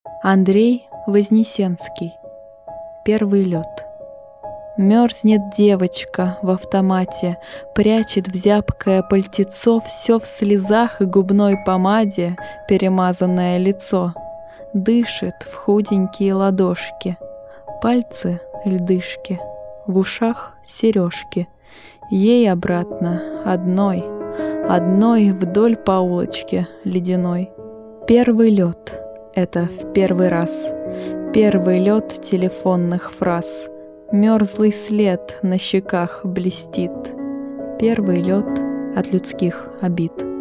Андрей Вознесенский. Первый лед. Мерзнет девочка в автомате, прячет в зябкое пальтецо все в слезах и губной помаде перемазанное лицо. Дышит в худенькие ладошки, пальцы льдышки, в ушах сережки. Ей обратно одной вдоль по улочке ледяной. Первый лед — это в первый раз, первый лед телефонных фраз. Мерзлый след на щеках блестит, первый лед от людских обид.